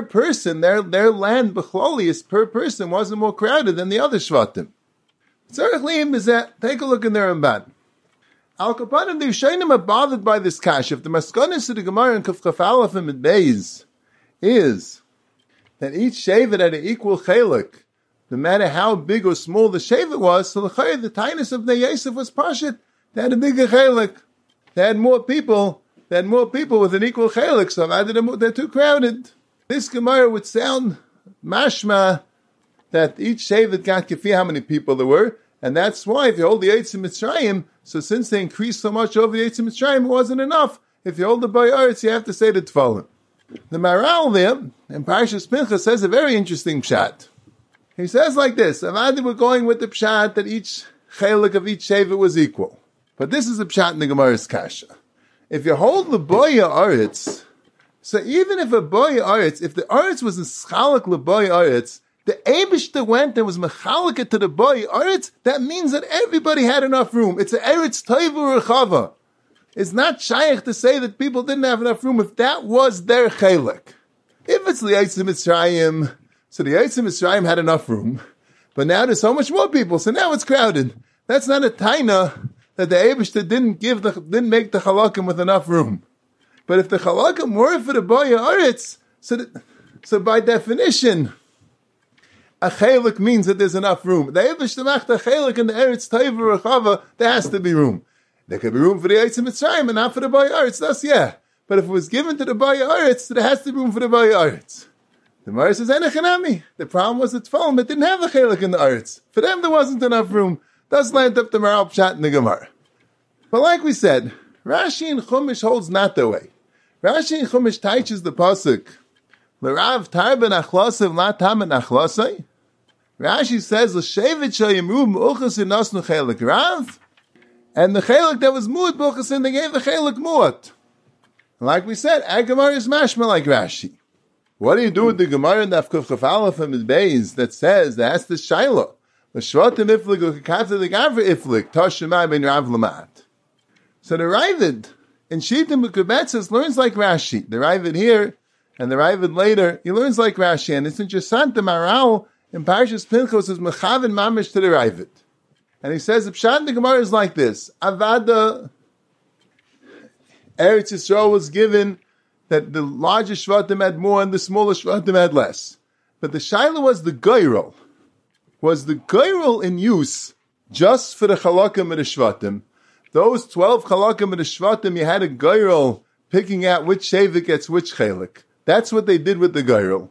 land Bechlolius per person wasn't more crowded than the other Shvatim. Tzarech liyim is that. Take a look in their Ramban. Al Kapanim, the Yishayim are bothered by this kash. If the Maskonis of the Gemara in Kuf Chaf Aleph and Beis is that each Shevet had an equal Chalik, no matter how big or small the Shevet was, so the tainus of Bnei Yosef was Pashit. They had a bigger Chalik. They had more people. They had more people with an equal Chalik, so they're too crowded. This Gemara would sound mashma that each Shevet got kefi how many people there were, and that's why if you hold the Eitz in Mitzrayim, so since they increased so much over the Eitz in Mitzrayim, it wasn't enough. If you hold the Boy Eretz, you have to say the Tefillin. The Maral there, in Parshas Pinchas, says a very interesting pshat. He says like this, Avadi we're going with the pshat that each chelik of each Shevet was equal. But this is a pshat in the Gemara's Kasha. If you hold the Boy Eretz, so even if a Boy Eretz, if the Eretz was a schalak l'Boy Eretz, the Eibishter went and was mechalaka to the Boy Eretz, that means that everybody had enough room. It's a Eretz Toivu Rechava. It's not shaykh to say that people didn't have enough room if that was their chelik. If it's the Eitz Mitzrayim, so the Eitz Mitzrayim had enough room, but now there's so much more people, so now it's crowded. That's not a taina that the Eibishter didn't make the chalakim with enough room. But if the chalakim were for the Boy Eretz, so by definition, a chelik means that there's enough room. The Eibishter macht a chelik in the Eretz Toivu Rechava, there has to be room. There could be room for the Eitz Mitzrayim and not for the Boy Eretz, that's yeah. But if it was given to the Boy Eretz, there has to be room for the Boy Eretz. The Gemara says, Enechanami. The problem was the Tefillin, but didn't have the chelik in the Eretz. For them, there wasn't enough room. Thus lined up the Maral Pshat in the Gemara. But like we said, Rashi and Chumash holds not the way. Rashi and Chumash teaches the pasuk, L'rav tarben achlosiv la tamen achlosai. Rashi says, L'shevet shayimru m'uchas inosnu chelik rav. And the chelik that was mu'at b'uchasin, they gave the chelik mu'at. Like we said, our Gemara is mashma like Rashi. What do you do with the Gemara in the Kuf Chaf Aleph and Beis that says, that's the Shaila. L'shvatim iflik u'kakavta the gavra iflik, toshemai ben rav lamat. So the Ravid in Shitim B'Kubetzes learns like Rashi. The Ravid here and the Ravid later, he learns like Rashi. And it's interesting, the Maral in Parshas Pinchos is Mechaven Mamish to the Ravid. And he says, the Pshat in the Gemara is like this. Avada, Eretz Yisrael was given that the larger Shvatim had more and the smaller Shvatim had less. But the Shaila was the Geirol. Was the Geirol in use just for the Chalakim of the Shvatim? Those 12 Chalakim of the Shvatim, you had a Geirol picking out which Shevet gets which Chelik. That's what they did with the Geirol.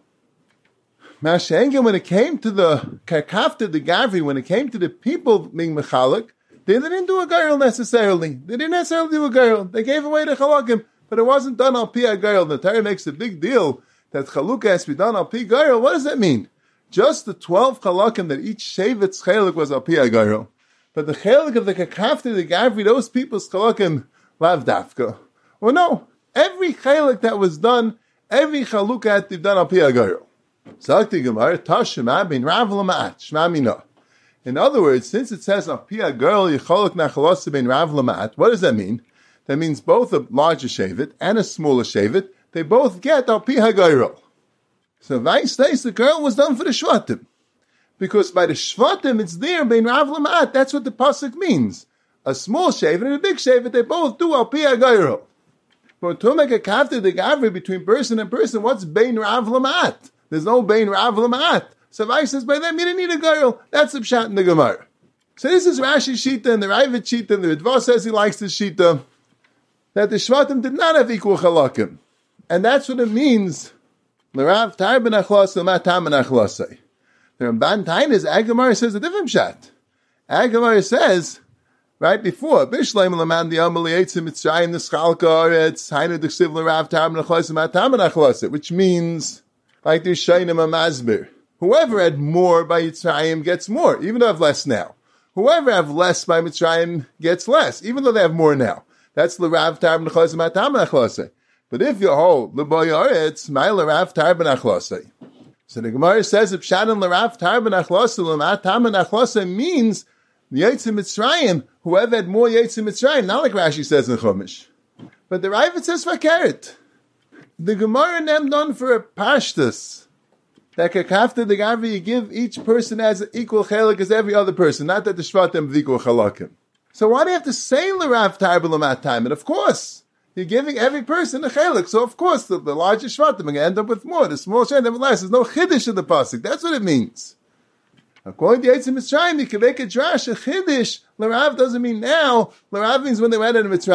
Mashenga, when it came to the Karkafta, the Gavri, when it came to the people being Mechalik, they didn't do a Geirol necessarily. They didn't necessarily do a Geirol. They gave away the Chalakim, but it wasn't done al Pi Geirol. The Torah makes a big deal that Chalukah has to be done al Pi Geirol. What does that mean? Just the 12 Chalakim that each Shevet's Chelik was al Pi Geirol. But the Chelik of the Karkafta, the Gavri, those people's Chalakim, lav dafka. Well, no. Every Chelik that was done, every Chalukah had to be done al Pi Geirol. Zakti Gemara, Tashema bin Rav Lamat, Shma Mina. In other words, since it says of Pia girl Yecholok Nachalosa bin Rav Lamat, what does that mean? That means both a larger Shevet and a smaller Shevet, they both get al Pia girl. So Vice says the girl was done for the Shvatim. Because by the Shvatim it's there bin Rav Lamat, that's what the pasuk means. A small Shevet and a big Shevet, they both do al Pia girl. But to make a kafta the gavri between person and person, what's bin Rav Lamat? There's no Bein Rav Lamat. So Vai says, by them, you didn't need a girl. That's the pshat in the Gemara. So this is Rashi's Shita and the Ravid Shita, and the Ritva says he likes the Shita, that the Shvatim did not have equal Chalakim. And that's what it means. L'rav tar ben achlas l'mat tam ben achlasai. The Ramban Tainis, Agamar says a different pshat. Agamar says, right before, Bishleim l'man the Amali Eitzim Mitzrayim the Schalka Aretz, Hainu d'ksiv l'rav tar ben achlas l'mat tam ben achlasai, which means, like the Shainim HaMazbir. Whoever had more by Yitzrayim gets more, even though they have less now. Whoever have less by Mitzrayim gets less, even though they have more now. That's l'rav tar ben achlasai matam ben achlasai. But if you hold l'boy aretz, my l'rav tar ben achlasai. So the Gemara says if Pshat l'rav tar ben achlasai l'matam ben achlasai means the Yitzim Mitzrayim, whoever had more Yitzim Mitzrayim, not like Rashi says in Chumash. But the Ravid says fakeret. The Gemara nem done for a pashtus. That after the Gavi, you give each person as equal chelik as every other person, not that the Shvatim have equal chalakim. So why do you have to say l'rav tar b'lamat time? And of course, you're giving every person a chelik. So of course, the larger Shvatim are going to end up with more. The small Shvatim have less. There's no chiddush in the pasuk. That's what it means. According to Yitzim Mitzrayim, you can make a drash, a chiddush. L'rav doesn't mean now. L'rav means when they went into Mitzrayim.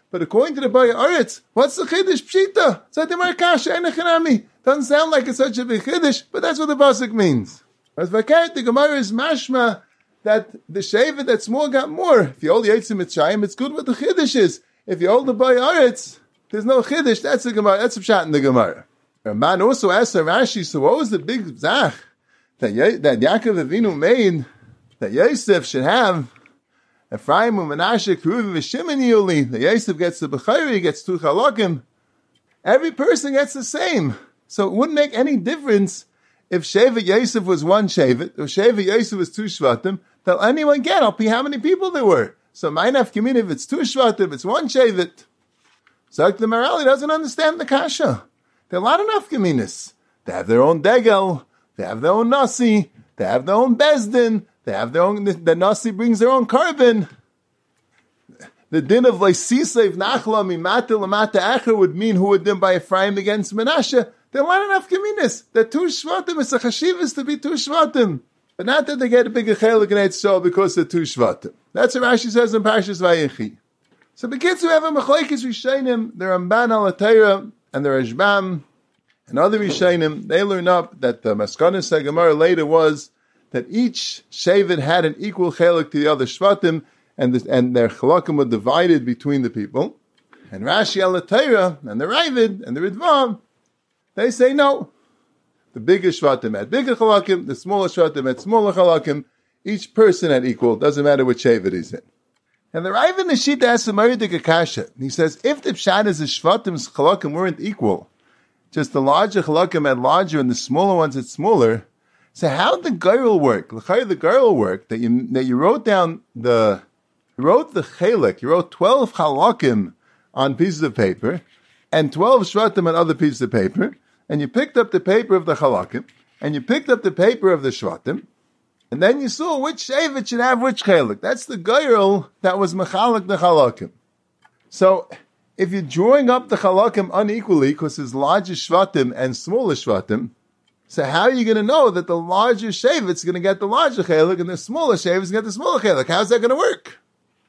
But according to the Baya Aretz, what's the Chiddush Pshita? It's like the Markasha and Echanami. Doesn't sound like it's such a big Chiddush, but that's what the Pasuk means. As Vakat, the Gemara is mashma that the Shevet that's more got more. If you hold the Yitzim Mitzrayim, it's good what the Chiddush is. If you hold the Baya Aretz, there's no Chiddush. That's the Gemara. That's a Pshat in the Gemara. Ramban also asked Rashi, so what was the big Zach that Yaakov Avinu made that Yosef should have Ephraim and Menashe, Reuven and Shimon Yuli? The Yosef gets the Bechayri, he gets two Chalokim. Every person gets the same. So it wouldn't make any difference if Shevet Yosef was one Shevet, or Shevet Yosef was two Shvatim, that anyone get, I'll pay how many people there were. So my nafkamin, if it's two Shvatim, it's one Shevet. So the Marali doesn't understand the Kasha. There are a lot of nafkaminis. They have their own degel, they have their own nasi, they have their own bezdin, they have their own, the nasi brings their own carbon. The din of Leisisev Nachla Mimata Lamata Acher would mean who would din by Ephraim against Menashe. There are a lot of nafkaminis. The two Shvatim, it's a chashivas to be two Shvatim. But not that they get a bigger chelik in Eitzah because they're two Shvatim. That's what Rashi says in Parshas Vayechi. So the kids who have a machlekes Rishayim, the Ramban al Atayra, and the Rashbam, and other Rishayim, they learn up that the Maskonis HaGemara later was that each Shevet had an equal chelik to the other Shvatim, and their chalakim were divided between the people. And Rashi al Atayra, and the Ravid, and the Ridvam, they say no. The bigger Shvatim had bigger chalakim, the smaller Shvatim had smaller chalakim, each person had equal, doesn't matter which Shevet he's in. And the Rav in the Shita asks a Maridik Akasha. He says, if the Pshat is the Shvatim's chalakim weren't equal, just the larger chalakim had larger and the smaller ones had smaller, so how did the Geirel work? The Geirel work that you wrote down you wrote the Chelek, you wrote 12 chalakim on pieces of paper, and 12 Shvatim on other pieces of paper, and you picked up the paper of the chalakim, and you picked up the paper of the Shvatim, and then you saw which Shevet should have which Chelik. That's the Geirel that was Mechalak the Chalakim. So, if you're drawing up the Chalakim unequally, because there's larger Shvatim and smaller Shvatim, so how are you going to know that the larger Shevet's going to get the larger Chelik and the smaller Shevet's going to get the smaller Chelik? How's that going to work?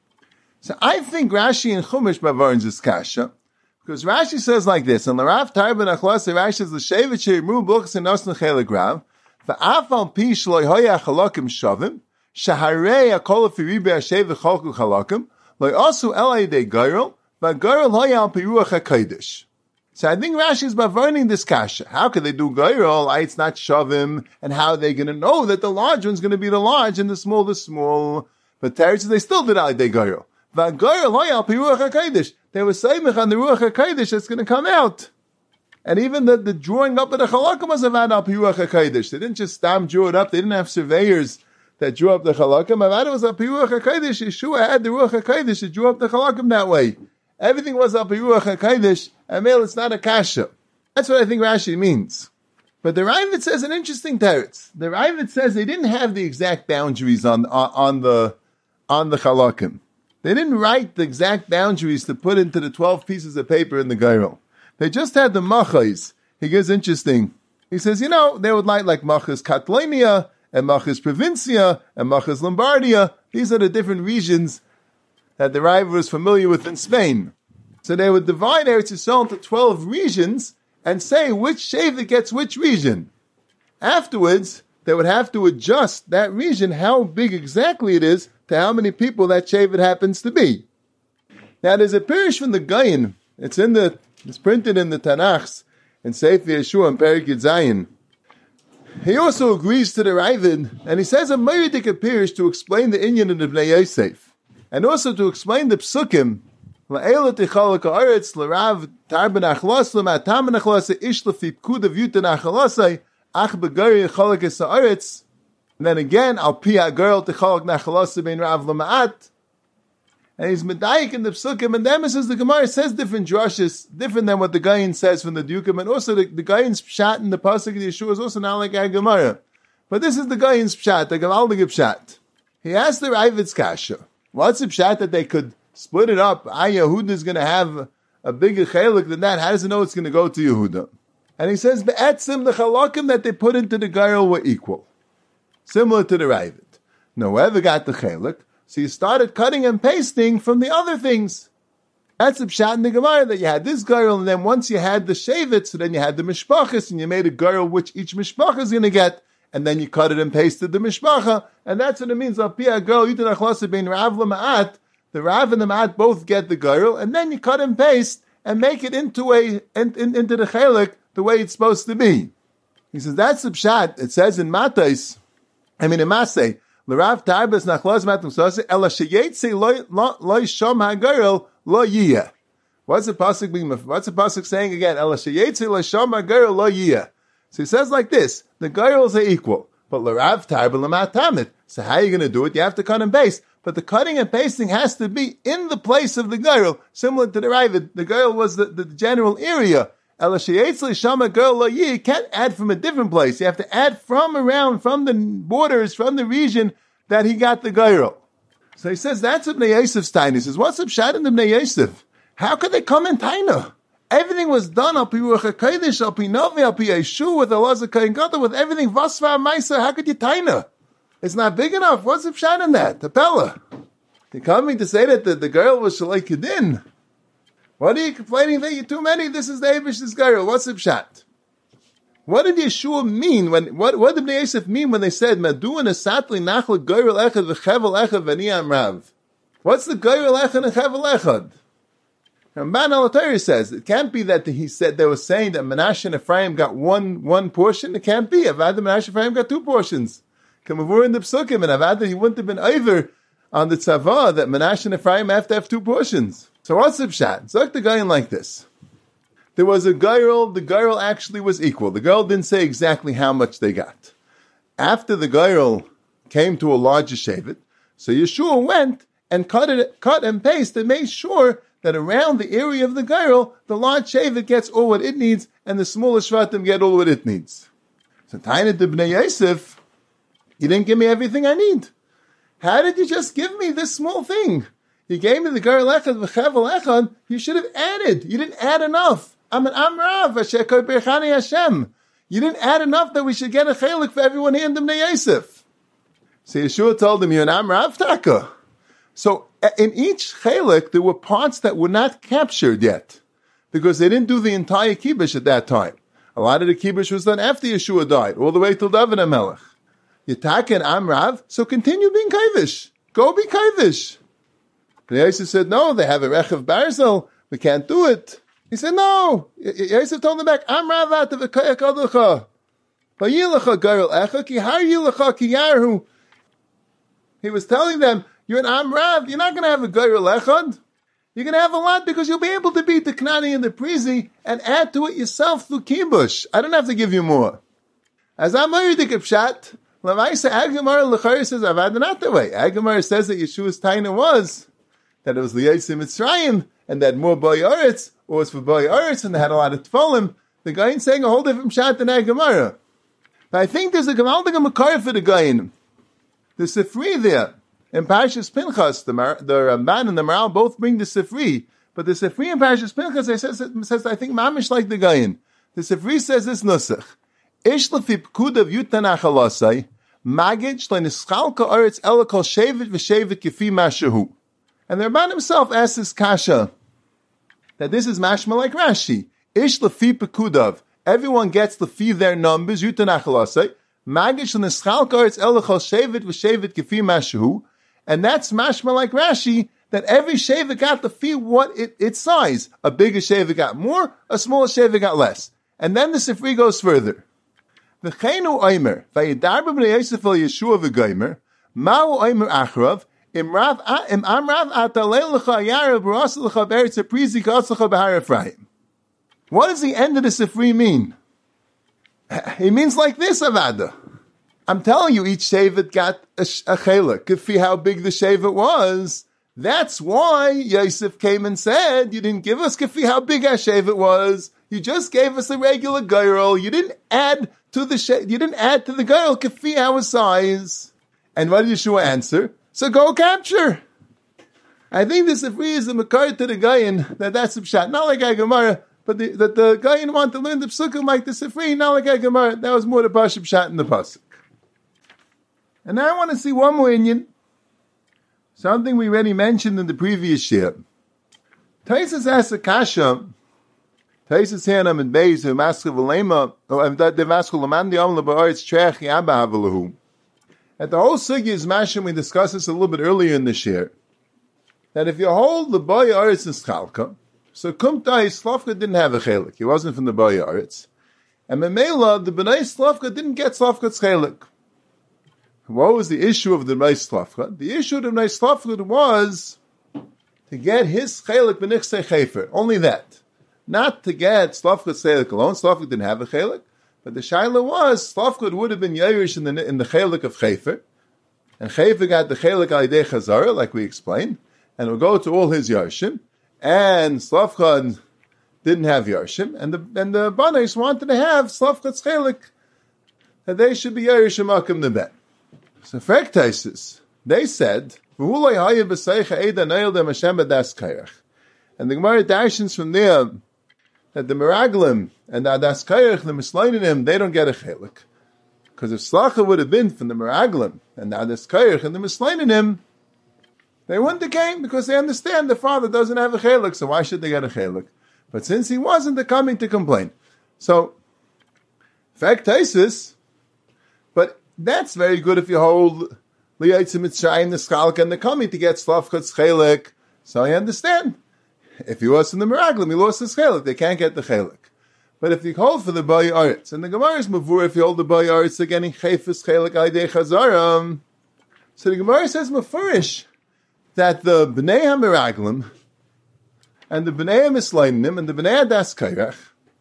So I think Rashi and Chumash Bavarns is Kasha, because Rashi says like this, and L'Rav Tarban Achlas, Rashi says, L'Shevet She'irmu B'luchas and Nosn Chelik Rav, V'afal pi shloi hoya chalakim shavim, shaharei akol fi ribe hashev v'cholku chalakim, loi asu elay de geirel, v'geirel hoya al pi ruach HaKodesh. So I think Rashi is bavarning this kasha. How could they do geirel? It's not shavim, and how are they going to know that the large one's going to be the large and the small? But Teretz says they still did elay de geirel. V'geirel hoya al pi ruach HaKodesh. They were saying on the ruach HaKodesh that's going to come out. And even the drawing up of the chalakim was avad al pi ruach HaKodesh. They didn't just stam draw it up. They didn't have surveyors that drew up the chalakim. Avad was al pi ruach HaKodesh. Yeshua had the ruach HaKodesh to draw up the chalakim that way. Everything was al pi ruach HaKodesh. And male, it's not a kasha. That's what I think Rashi means. But the Ravid says an interesting teretz. The Ravid says they didn't have the exact boundaries on the chalakim. They didn't write the exact boundaries to put into the 12 pieces of paper in the Geirel. They just had the machais. He gives interesting. He says, they would like machas Catalonia, and machas Provincia, and machas Lombardia. These are the different regions that the Rav was familiar with in Spain. So they would divide Eretz Yisrael into 12 regions, and say which Shevet gets which region. Afterwards, they would have to adjust that region, how big exactly it is, to how many people that Shevet happens to be. Now there's a pirish from the Gaon. It's printed in the Tanakhs, in Sefer Yeshua and Perik Yud Zayin. He also agrees to the Ravid, and he says a Meridik appears to explain the Inyan of the Bnei Yosef, and also to explain the Psukim, La'ela Tichalak Haaretz, L'Rav Tarban Achlas, L'Matam Achlas, Ish L'Fi Pkuda Vyutan Achalasai, Ach Begari Chalak Es Haaretz, and then again, Al Pi HaGirl Tichalak Nachalasa Ben Rav L'Ma'at, and he's medayik in the psukim, and then says the Gemara says different drushes, different than what the Gaon says from the Dukim, and also the Gaon's pshat in the pasuk of Yeshua is also not like our Gemara. But this is the Gaon's pshat, the Gavaldige pshat. He asked the Ravid's kasha, what's the pshat that they could split it up? Yehuda is going to have a bigger chelik than that. How does it know it's going to go to Yehuda? And he says, be'etzim, the chalakim that they put into the Geirel were equal. Similar to the Ravid. No, whoever got the chelik, so you started cutting and pasting from the other things. That's the pshat in the Gemara, that you had this girl, and then once you had the shevet, so then you had the mishpachas, and you made a girl which each mishpacha is going to get, and then you cut it and pasted the mishpacha, and that's what it means. Al pia girl, yitin achlasa bein rav lema'at. The rav and the ma'at both get the girl, and then you cut and paste and make it into the chelik the way it's supposed to be. He says that's the pshat. It says in Masei, l'rav tarbas nachlas matum sase ela sheyetze loy shom hagirl lo yiyah. What's the pasuk saying again? Ela sheyetze loy shom hagirl lo yiyah. So he says like this: the girls are equal, but l'rav tarba l'matamit. So how are you going to do it? You have to cut and paste. But the cutting and pasting has to be in the place of the girl, similar to the Ravid. The girl was the general area. You can't add from a different place. You have to add from around, from the borders, from the region that he got the girl. So he says, that's Ibn Yosef's time. He says, what's up Shad in Ibn Yosef? How could they come in Taina? Everything was done up Ruach HaKodesh, up Novi, up Yeshu, with Allah Kain Gata, with everything Vasva Maisa. How could you Taina? It's not big enough. What's the pshat in that? Tapella. You're coming to say that the girl was Shalai Kedin. What are you complaining that you're too many? This is the Abish's girl. What's the pshat? What did Yeshua mean what did Yosef mean when they said Madu and Asatli Nachla Girl Echad v'Chevel Echad v'Niyam Rav? What's the Girl Echad and Chevel Echad? Ramban al-Atari says it can't be that he said they were saying that Menashe and Ephraim got one portion. It can't be. Avad Menashe and Ephraim got two portions. Kamavur in the Psukim, and Avad he wouldn't have been over on the tzava that Menashe and Ephraim have to have two portions. So what's the pshat? Zok the guy in like this. There was a girl, the girl actually was equal. The girl didn't say exactly how much they got. After the girl came to a larger shevet, so Yeshua went and cut and pasted and made sure that around the area of the girl, the large shevet gets all what it needs, and the smaller shvatim get all what it needs. So Taina de Bnei Yosef, you didn't give me everything I need. How did you just give me this small thing? You gave me the girl echad v'chevel echad. You should have added. You didn't add enough. I'm an Amrav, Ashekoi Berchani Hashem. You didn't add enough that we should get a chelik for everyone here in the Bnei Yosef. So Yeshua told him, you're an Amrav Taka. So in each chelik, there were parts that were not captured yet, because they didn't do the entire kibush at that time. A lot of the kibush was done after Yeshua died, all the way till David HaMelech. Yitaka and Amrav, so continue being kaivish. Go be kaivish. Bnei Yosef said, no, they have a rechav barzel. We can't do it. He said, no. Yosef told him back, Amrav at the v'kayak aducha. Vayilacha garel echa ki har yilacha ki yarhu. He was telling them, you're an Amrav. You're not going to have a garel echad. You're going to have a lot because you'll be able to beat the Knani and the Prizi and add to it yourself through kibush. I don't have to give you more. As Amar Yidik Pshat, Lamaisa Agamar Lechari says, Avad not that way. Agamar says that Yeshua's taina was that it was Liyasim Mitzrayim and that more Boy Oretz, or was for Boy Oretz and they had a lot of Tfolim. The Gain saying a whole different Pshat than Agamara. But I think there's a Gamaldig Makar for the Gain. The Sifri there in Parashas Pinchas, the Ramban and the Maral both bring the Sifri, but the Sifri in Parashas Pinchas says I think Mamish like the Gain. The Sifri says this Nusach. Ish lefi pkudav yutanach alasai, magid shleinischalka aretz elakol shevet v'shevet kifi mashahu. And the Ramban himself asks this kasha, that this is mashma like Rashi. Ish lefi pkudav, everyone gets lefi their numbers, yutanach alasai, magid shleinischalka aretz elakol shevet v'shevet kifi mashahu. And that's mashma like Rashi, that every shevet got lefi what its size. A bigger shevet got more, a smaller shevet got less. And then the Sifri goes further. V'cheinu oimer, v'yidar b'bnei Yosef el Yeshua v'goimer, ma'u oimer achrav, im amrav atalei l'cha yarav b'rasa l'cha b'eretz ha'prizi k'atz l'cha b'har Ephraim. What does the end of the Sifri mean? He means like this, Avada. I'm telling you, each shevet got a chelik. Kefi how big the shevet was. That's why Yosef came and said, you didn't give us kefi how big our shevet was. You just gave us a regular girl. You didn't add to the girl kefi our size. And what did Yeshua answer? So go capture. I think this Sifri is the makar to the Gayin that's the pshat. Not like Gemara, but that the Gayin want to learn the psukim like the Sifri. Not like Gemara. That was more the pasuk pshat in the pasuk. And now I want to see one more inyan. Something we already mentioned in the previous year. Taisus asks a kasha. Taisus here in Beis who maskul v'lema or the maskul l'man the amla ba'aretz treach yabba havalahu. At the whole sugya is mashim. We discussed this a little bit earlier in this year. That if you hold the boy aretz in Schalka, so Kumtai Slavka didn't have a chelik. He wasn't from the boy aretz, and Memela the Bnei Slavka didn't get Slavka's chelik. What was the issue of the Bnei Slavka? The issue of the Bnei Slavka was to get his chelik b'nichsei chefer. Only that. Not to get Slavka's chelik alone. Slavka didn't have a chelik. But the shaila was, Slavka would have been Yerush in the chelik of chefer. And chefer got the chelik al-yidei chazara, like we explained. And it would go to all his Yarshim. And Slavka didn't have Yarshim. And the Banais wanted to have Slavka's chelik, that they should be Yerush Makim the Ben. So Frekhtaisis, they said, and the Gemara darshins from there that the Meraglim and the Adas Kairach, the Mislainim, they don't get a chelik. Because if Slacha would have been from the Meraglim and the Adas Kairach and the Mislainim, they wouldn't have came because they understand the father doesn't have a chelik, so why should they get a chelik? But since he wasn't, they're coming to complain. So, Frekhtaisis, but that's very good if you hold Liyatzim Mitzrayim, the Schalka, and the coming to get Slavkot's chelik. So I understand. If he was in the Meraglim, he lost his chelik. They can't get the chelik. But if you hold for the B'ay Aretz, and the Gemara is Mavur, if you hold the B'ay Aretz, they're getting Chayfus chelik Aydei Chazaram. So the Gemara says Mefurish that the B'nei HaMeraglim and the B'nei HaMislainim and the B'nei HaDas Kairach,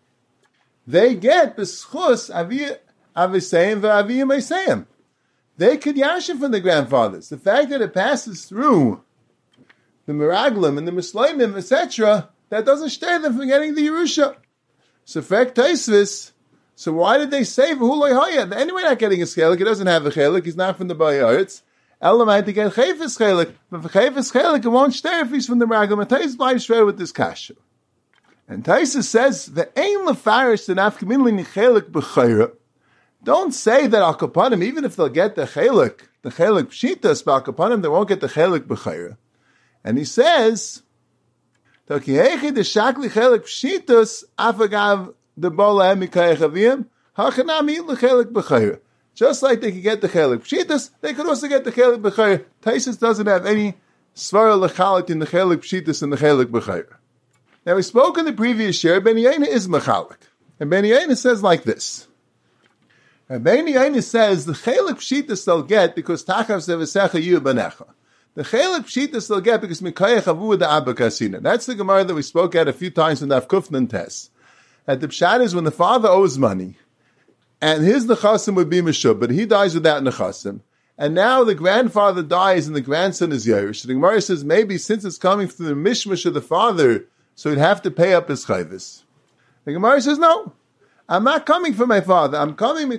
they get B'schus Aviseim V'Aviyim Eseim. They could yashin from the grandfathers. The fact that it passes through the Meraglim and the Mislainim, etc., that doesn't stay them from getting the Yerusha. So Frekhtaisis, so why did they say V'huloi Haya? Anyway, not getting a chelik. He doesn't have a chelik. He's not from the Bayaretz. Elamai to get Chayfis chelik. But for Chayfis chelik, it won't stay if he's from the Meraglim. And Taisus lies straight with this kasha. And Taisus says, the Ein Lefarish the Nafkamin Chelik B'chayra. Don't say that Al Kapanim, even if they'll get the chelik pshitas, but Al Kapanim, they won't get the chelik b'chayra. And he says, Tokihechi the shakli chelik pshitas, afagav the bola emikayach avim, hachanami the chelik b'chayra. Just like they could get the chelik pshitas, they could also get the chelik b'chayra. Taisus doesn't have any svara lechalit in the chelik pshitas and the chelik b'chayra. Now we spoke in the previous year, Ben Yaina is mechalik. And Ben Yaina says like this. Rabbeinu Yaina says the chelik pshitas they'll get because tachav sevesecha yu banecha. The chelik pshitas they'll get because mikayach avu da abba kasina. That's the Gemara that we spoke at a few times in the Avkufnan test. At the pshat is when the father owes money, and his nechasim would be meshub, but he dies without nechasim, and now the grandfather dies and the grandson is yerush. The Gemara says maybe since it's coming through the mishmash of the father, so he'd have to pay up his chayvis. The Gemara says no. I'm not coming from my father. I'm coming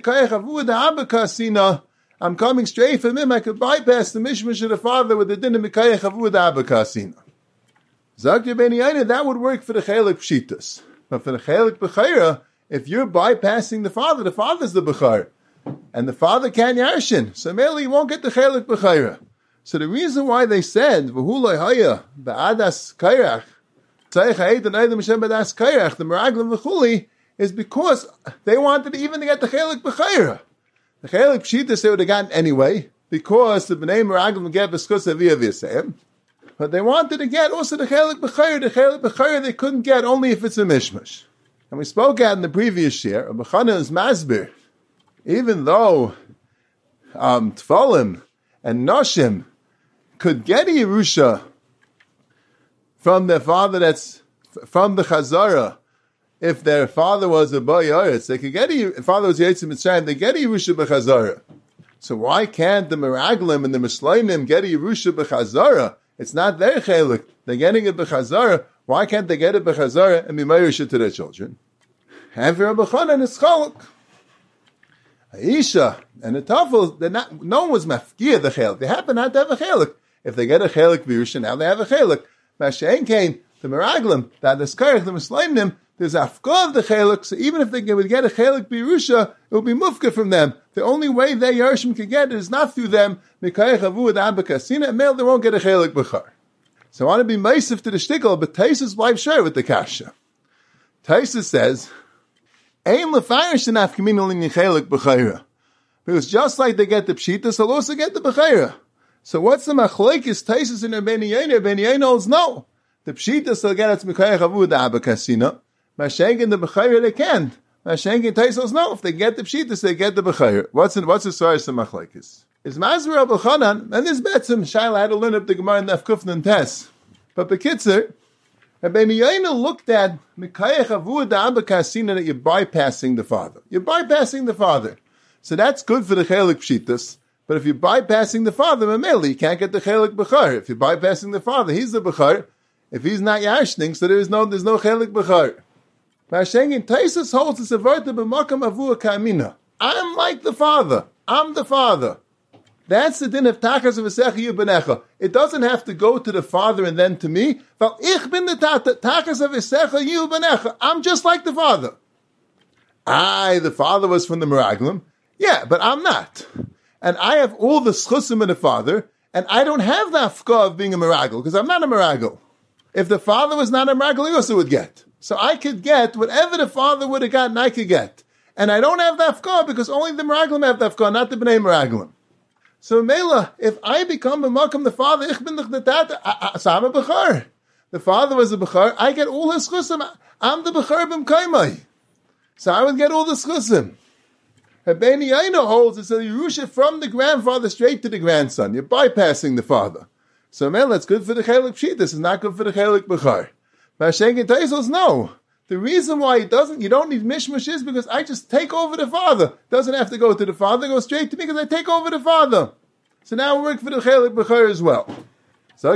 I'm coming straight from him. I could bypass the mishmash of the father with the din of Mikayach Avu Da'aba Kasina. Zakir Ben Yaina, that would work for the chelik pshitas. But for the chelik b'chayra, if you're bypassing the father's the b'chayr. And the father can't yarshin. So merely you won't get the chelik b'chayra. So the reason why they said, V'huloi haya, ba'adas kayrach, tzayich ha'ed and eidem Hashem ba'adas kayrach, the meraglim v'chuli, is because they wanted even to get the chelik b'chayra. The chelik pshitas they would have gotten anyway, because the b'nei meraglim would get b'skus aviyah v'yaseyim. But they wanted to get also the chelik b'chayra. The chelik b'chayra they couldn't get only if it's a mishmash. And we spoke out in the previous year, Rabbi Chana is masbir. Even though Tfalim and Noshim could get a Yerusha from their father that's from the Chazara, if their father was a Bayaretz, they could get if father was Yetzim Mitzrayim, they get a Yerusha b'Chazara. So why can't the Meraglim and the Mislainim get a Yerusha b'Chazara? It's not their chelik. They're getting it b'Chazara. Why can't they get it b'Chazara and be Mayusha to their children? And for Rabbi Chanan, it's chaluk. Aisha and the Tafel, no one was mafkia the chelik. They happen not to have a chelik. If they get a chelik v'Yerusha, now they have a chelik. Mashain came, the Meraglim, the Adaskarich, the Mislainim, there's afka of the chelik, so even if they would get a chelik v'Yerusha, it would be mufka from them. The only way they Yershim can get it is not through them, Mikayach Avu Adam B'Kasina, and male they won't get a chelik b'char. So I want to be meisif to the shtickle, but Taisus bleibt share with the kasha. Taisus says, Ein lefarish in afkamina l'nichelik b'chayra. Because just like they get the pshita, so they'll also get the b'chayra. So what's the machlekes Taisus in Rabbeinu Yeina? Rabbeinu Yeina holds no. The pshita still get its mekayach avuda abakasina. Mashenkin the b'chayra they can't. Mashenkin Taisus no. If they get the pshita, they get the b'chayra. What's the source of machlekes? Is Mazur Rabbi Chanan, and this betzim Shaila had to learn up the Gemara in Nef Kufn and Tes. But Bekitzer, Rabbeinu Yeina looked at Mikayach Avuah Da'aba Kasina that you're bypassing the father. You're bypassing the father. So that's good for the Chelik Pshitas. But if you're bypassing the father, Mameli, you can't get the Chelik Bechar. If you're bypassing the father, he's the Bechar. If he's not Yashning, so there's no Chelik Bechar. Mashengin Taisus holds it's a Varta B'makam Avuah Kamina. I'm like the father. I'm the father. That's the din of Tachas of Esecha Yubenecha. It doesn't have to go to the father and then to me. Well, ich bin the Tachas of Esecha Yubenecha. I'm just like the father. The father was from the Meraglim. Yeah, but I'm not. And I have all the schusim of the father, and I don't have the afka of being a Meragl, because I'm not a Meragl. If the father was not a Meragl, he also would get. So I could get whatever the father would have gotten, I could get. And I don't have the afka, because only the Meraglim have the afka, not the Bnei Meraglim. So Mela, if I become a makam the father, ich bin the tata, so I'm a bechar. The father was a bechar, I get all his chusim. I'm the bechar b'mkaimai. So I would get all the chusim. Rabbeinu Yeina holds it's a Yerusha from the grandfather straight to the grandson. You're bypassing the father. So Mela, it's good for the chelik pshit. This is not good for the chelik bechar. Mashenkin Taisos, no. The reason why you don't need mishmash is because I just take over the father. Doesn't have to go to the father, go straight to me because I take over the father. So now we work for the chelik b'char as well. So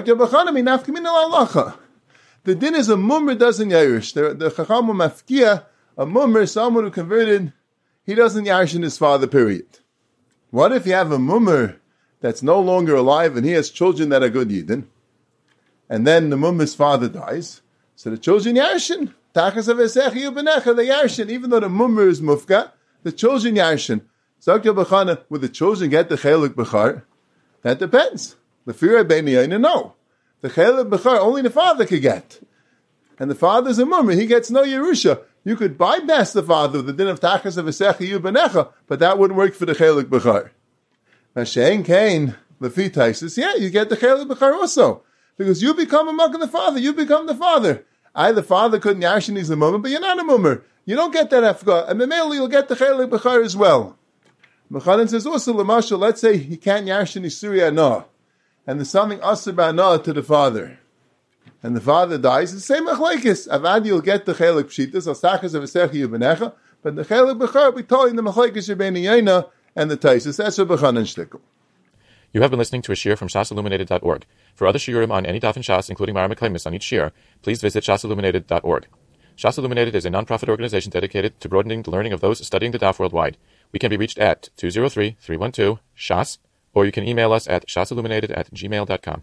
the din is a mummer doesn't yarish. The chacham mafkia, a mummer, someone who converted, he doesn't yarish in his father, period. What if you have a mummer that's no longer alive and he has children that are good yidden, and then the mummer's father dies, so the children yarishin. Tachas of Esecha Yubenecha, the Yarshin, even though the mummer is mufka, the children Yarshin. Zakya B'chana, will the children get the Chelik B'char? That depends. The fear Rabbeinu Yeina, no. The Chelik B'char, only the father could get. And the father's a mummer, he gets no Yerusha. You could bypass the father with the din of Tachas of Esecha Yubenecha, but that wouldn't work for the Chelik B'char. Mashen Kain, Lefi Taisus, yeah, you get the Chelik B'char also. Because you become a monk of the father, you become the father. The father couldn't yashin, he's a mummer, but you're not a mummer. You don't get that afka. And Memeli, you'll get the chelik b'char as well. Mechanan says also, Lamashal, let's say he can't yashin Isuri Anah, and there's something asur b'anah to the father. And the father dies, it's the same machlekes. Avad, you'll get the chelik pshitas, asachas of Esecha Yubenecha, but the chelik b'char will be told in the machlekes Rabbeinu Yeina and the Taisus. That's a Mechanan shtickle. You have been listening to a shiur from shasilluminated.org. For other shiurim on any daf in Shas, including Mara Mekaymis on each shiur, please visit shasilluminated.org. Shas Illuminated is a non-profit organization dedicated to broadening the learning of those studying the daf worldwide. We can be reached at 203-312-SHAS, or you can email us at shasilluminated@gmail.com.